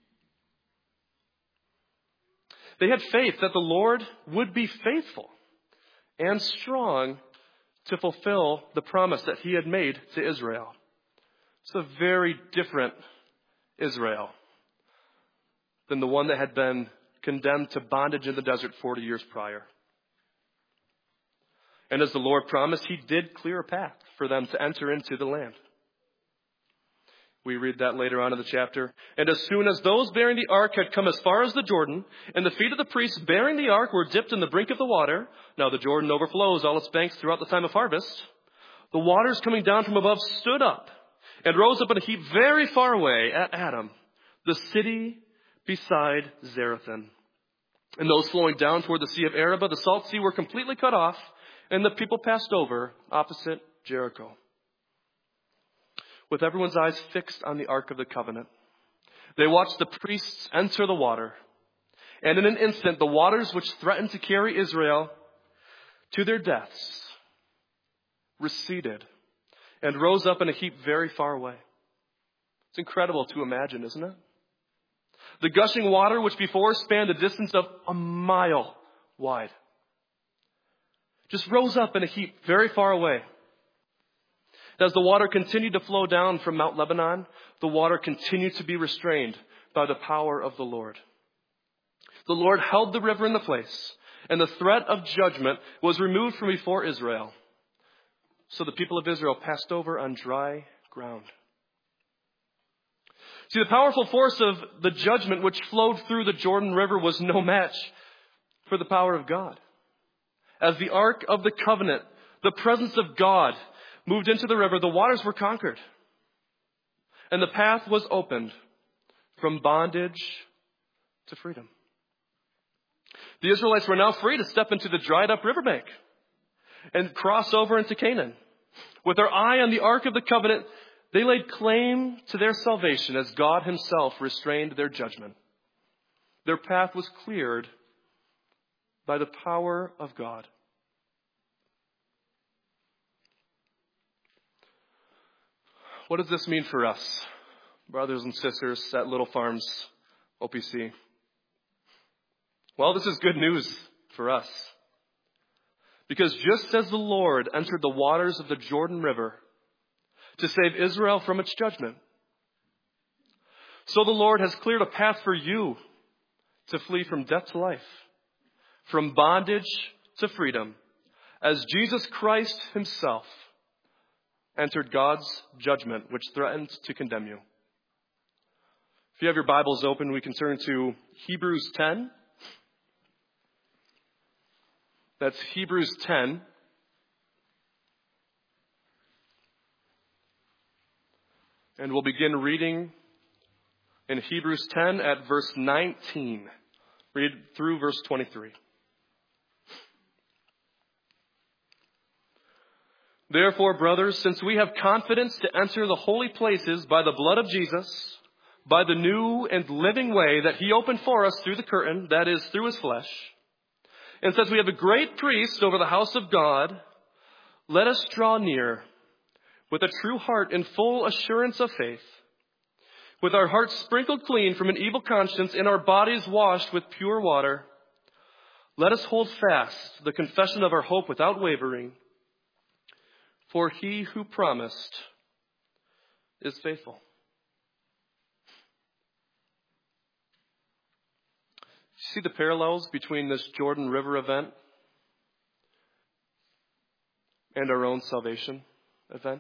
They had faith that the Lord would be faithful and strong to fulfill the promise that he had made to Israel. It's a very different Israel than the one that had been condemned to bondage in the desert forty years prior. And as the Lord promised, he did clear a path for them to enter into the land. We read that later on in the chapter. And as soon as those bearing the ark had come as far as the Jordan, and the feet of the priests bearing the ark were dipped in the brink of the water, now the Jordan overflows all its banks throughout the time of harvest, the waters coming down from above stood up and rose up in a heap very far away at Adam, the city beside Zarethan. And those flowing down toward the Sea of Arabah, the Salt Sea, were completely cut off, and the people passed over opposite Jericho. With everyone's eyes fixed on the Ark of the Covenant, they watched the priests enter the water. And in an instant, the waters which threatened to carry Israel to their deaths receded and rose up in a heap very far away. It's incredible to imagine, isn't it? The gushing water, which before spanned a distance of a mile wide, just rose up in a heap very far away. As the water continued to flow down from Mount Lebanon, the water continued to be restrained by the power of the Lord. The Lord held the river in the place, and the threat of judgment was removed from before Israel. So the people of Israel passed over on dry ground. See, the powerful force of the judgment which flowed through the Jordan River was no match for the power of God. As the Ark of the Covenant, the presence of God, moved into the river, the waters were conquered. And the path was opened from bondage to freedom. The Israelites were now free to step into the dried up riverbank and cross over into Canaan. With their eye on the Ark of the Covenant, they laid claim to their salvation as God himself restrained their judgment. Their path was cleared by the power of God. What does this mean for us, brothers and sisters at Little Farms O P C? Well, this is good news for us. Because just as the Lord entered the waters of the Jordan River to save Israel from its judgment, so the Lord has cleared a path for you to flee from death to life, from bondage to freedom, as Jesus Christ himself entered God's judgment, which threatened to condemn you. If you have your Bibles open, we can turn to Hebrews ten. That's Hebrews ten. And we'll begin reading in Hebrews ten at verse nineteen. Read through verse twenty-three. Therefore, brothers, since we have confidence to enter the holy places by the blood of Jesus, by the new and living way that he opened for us through the curtain, that is, through his flesh, and since we have a great priest over the house of God, let us draw near with a true heart and full assurance of faith, with our hearts sprinkled clean from an evil conscience and our bodies washed with pure water. Let us hold fast the confession of our hope without wavering, for he who promised is faithful. See the parallels between this Jordan River event and our own salvation event?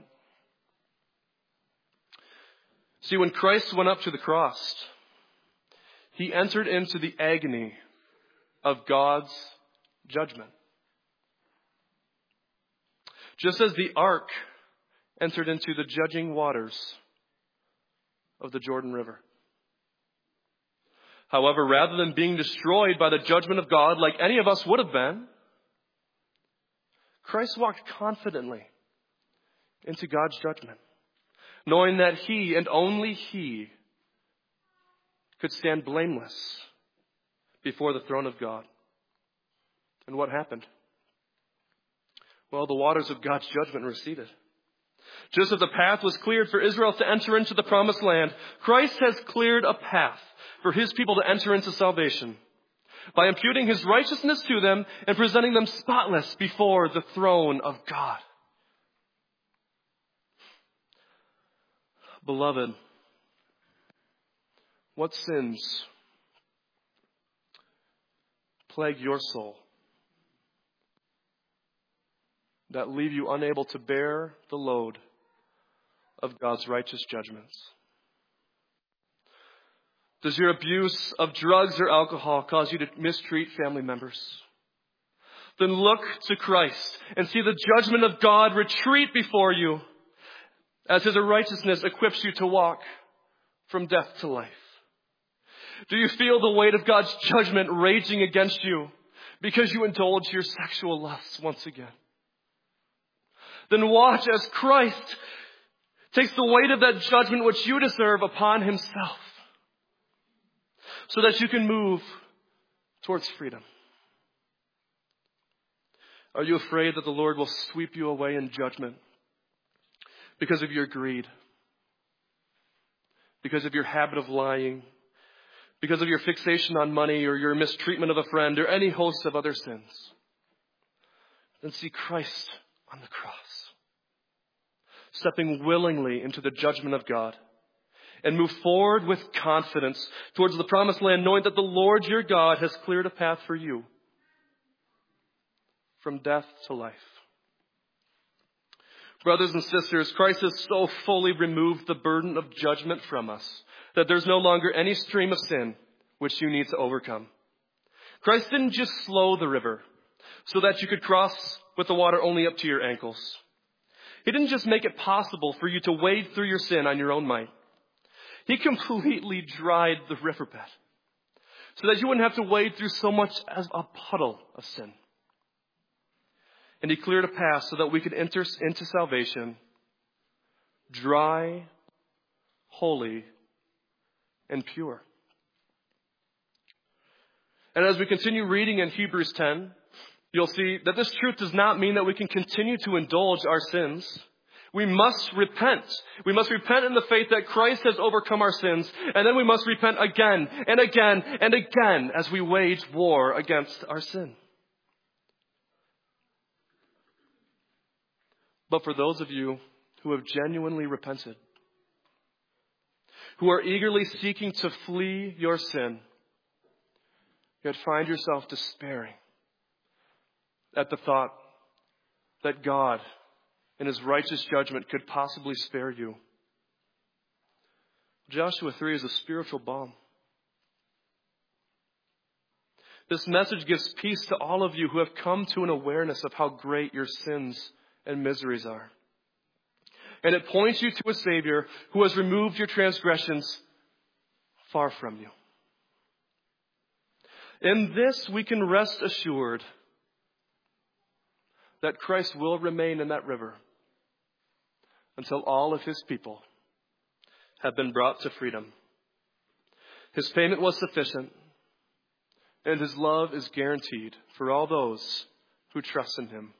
See, when Christ went up to the cross, he entered into the agony of God's judgment. just as the ark entered into the judging waters of the Jordan River. However, rather than being destroyed by the judgment of God like any of us would have been, Christ walked confidently into God's judgment, knowing that He and only He could stand blameless before the throne of God. And what happened? Well, the waters of God's judgment receded. Just as the path was cleared for Israel to enter into the promised land, Christ has cleared a path for His people to enter into salvation by imputing His righteousness to them and presenting them spotless before the throne of God. Beloved, what sins plague your soul that leave you unable to bear the load of God's righteous judgments? Does your abuse of drugs or alcohol cause you to mistreat family members? Then look to Christ and see the judgment of God retreat before you as His righteousness equips you to walk from death to life. Do you feel the weight of God's judgment raging against you because you indulge your sexual lusts once again? Then watch as Christ takes the weight of that judgment which you deserve upon Himself, so that you can move towards freedom. Are you afraid that the Lord will sweep you away in judgment because of your greed, because of your habit of lying, because of your fixation on money or your mistreatment of a friend or any host of other sins? Then see Christ on the cross, stepping willingly into the judgment of God, and move forward with confidence towards the promised land, knowing that the Lord your God has cleared a path for you from death to life. Brothers and sisters, Christ has so fully removed the burden of judgment from us that there's no longer any stream of sin which you need to overcome. Christ didn't just slow the river so that you could cross with the water only up to your ankles. He didn't just make it possible for you to wade through your sin on your own might. He completely dried the riverbed so that you wouldn't have to wade through so much as a puddle of sin. And He cleared a path so that we could enter into salvation dry, holy, and pure. And as we continue reading in Hebrews ten, you'll see that this truth does not mean that we can continue to indulge our sins. We must repent. We must repent in the faith that Christ has overcome our sins. And then we must repent again and again and again as we wage war against our sin. But for those of you who have genuinely repented, who are eagerly seeking to flee your sin, yet find yourself despairing at the thought that God, in His righteous judgment, could possibly spare you, Joshua three is a spiritual balm. This message gives peace to all of you who have come to an awareness of how great your sins and miseries are. And it points you to a Savior who has removed your transgressions far from you. In this, we can rest assured that Christ will remain in that river until all of His people have been brought to freedom. His payment was sufficient, and His love is guaranteed for all those who trust in Him.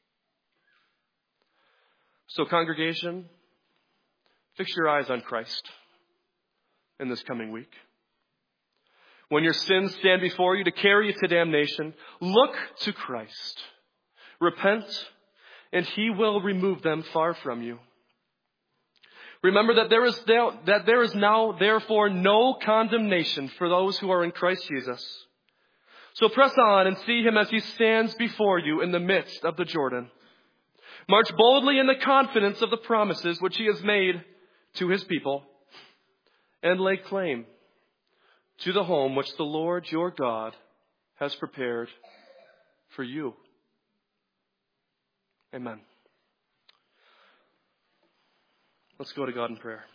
So, congregation, fix your eyes on Christ in this coming week. When your sins stand before you to carry you to damnation, look to Christ. Repent, and He will remove them far from you. Remember that there is now, that there is now, therefore, no condemnation for those who are in Christ Jesus. So press on and see Him as He stands before you in the midst of the Jordan. March boldly in the confidence of the promises which He has made to His people, and lay claim to the home which the Lord your God has prepared for you. Amen. Let's go to God in prayer.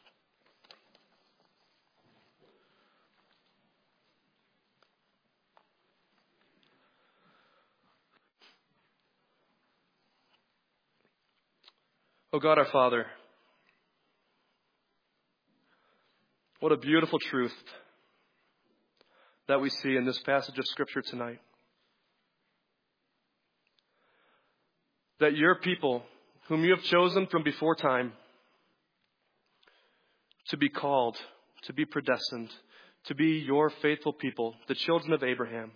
Oh God, our Father, what a beautiful truth that we see in this passage of Scripture tonight. That your people, whom you have chosen from before time, to be called, to be predestined, to be your faithful people, the children of Abraham,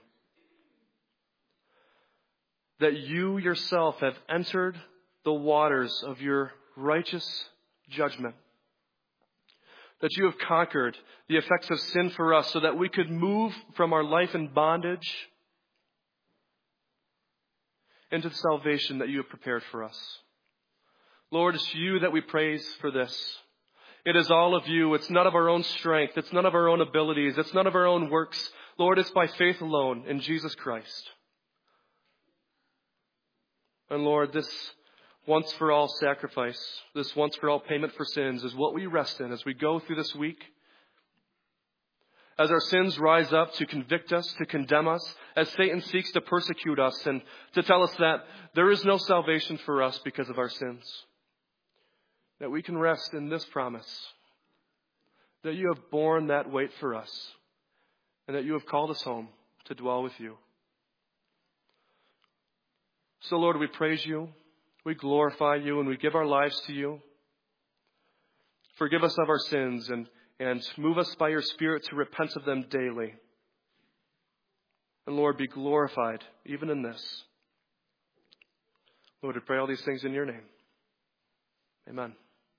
that you yourself have entered the waters of your righteous judgment, that you have conquered the effects of sin for us so that we could move from our life in bondage into the salvation that you have prepared for us. Lord, it's you that we praise for this. It is all of you. It's none of our own strength. It's none of our own abilities. It's none of our own works. Lord, it's by faith alone in Jesus Christ. And Lord, this once for all sacrifice, this once for all payment for sins is what we rest in as we go through this week. As our sins rise up to convict us, to condemn us, as Satan seeks to persecute us and to tell us that there is no salvation for us because of our sins. That we can rest in this promise, that you have borne that weight for us, and that you have called us home to dwell with you. So Lord, we praise you, we glorify you, and we give our lives to you. Forgive us of our sins and, and move us by your Spirit to repent of them daily. And Lord, be glorified even in this. Lord, we pray all these things in your name. Amen.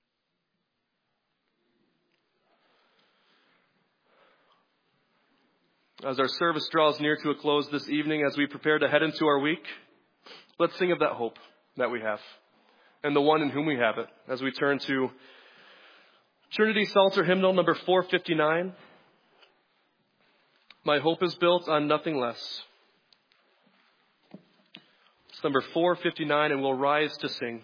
As our service draws near to a close this evening, as we prepare to head into our week, let's sing of that hope that we have and the one in whom we have it as we turn to Trinity Psalter hymnal number four fifty-nine. My hope is built on nothing less. It's number four fifty-nine, and we'll rise to sing.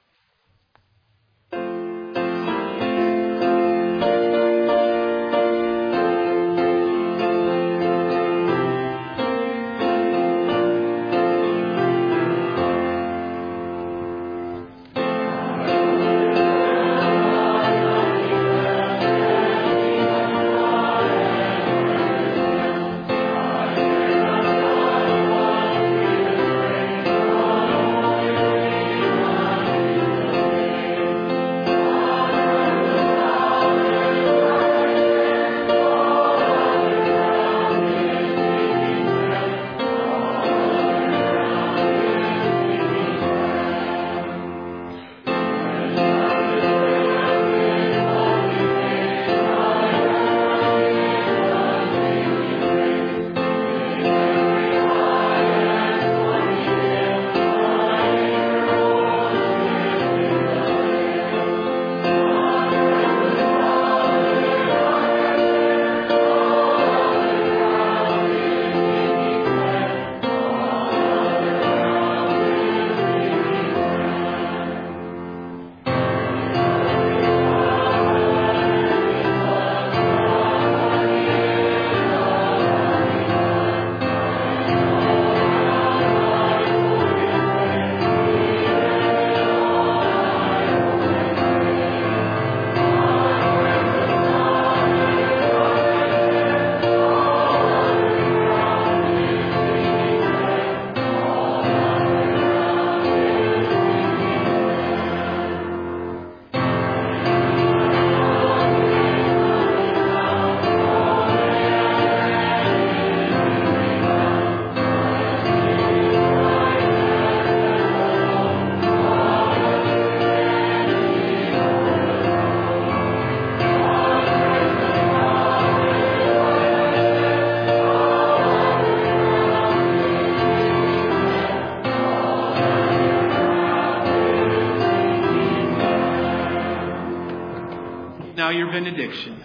Now your benediction.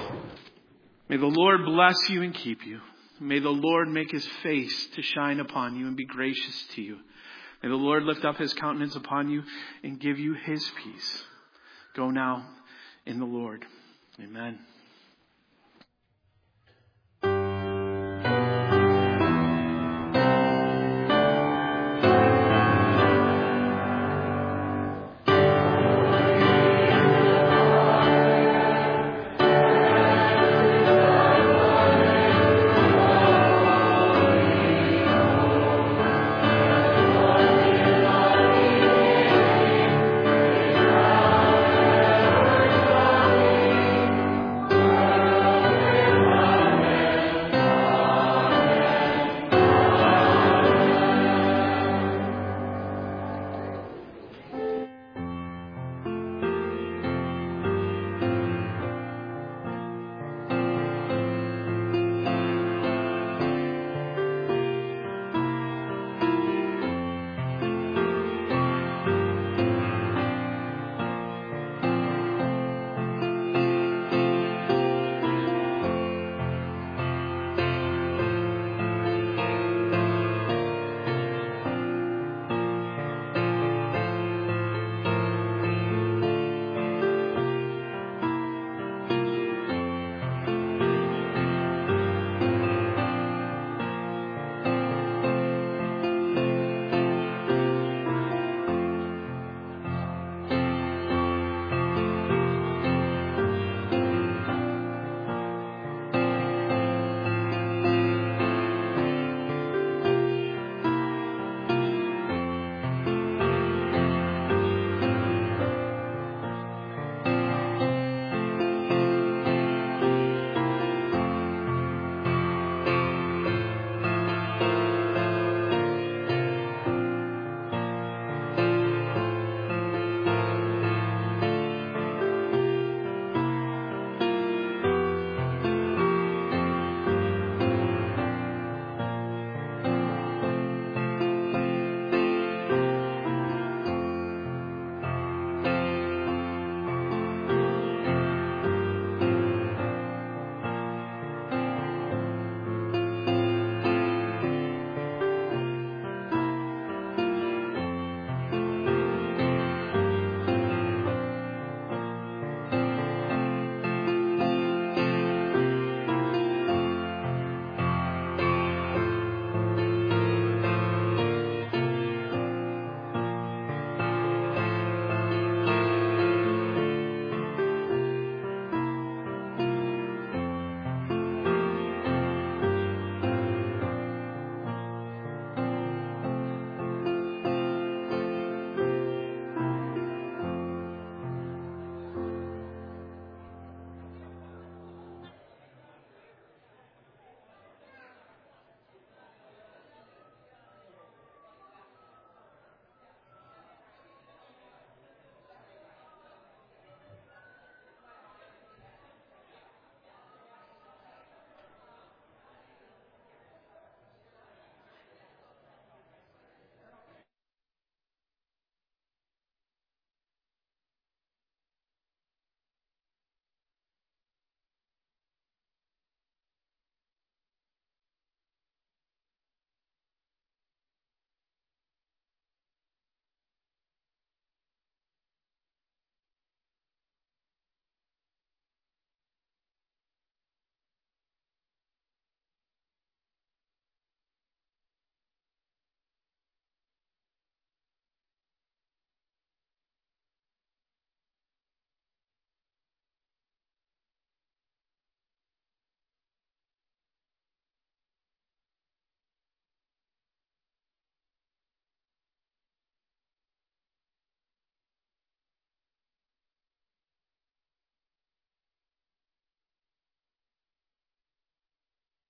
May the Lord bless you and keep you. May the Lord make his face to shine upon you and be gracious to you. May the Lord lift up his countenance upon you and give you his peace. Go now in the Lord. Amen.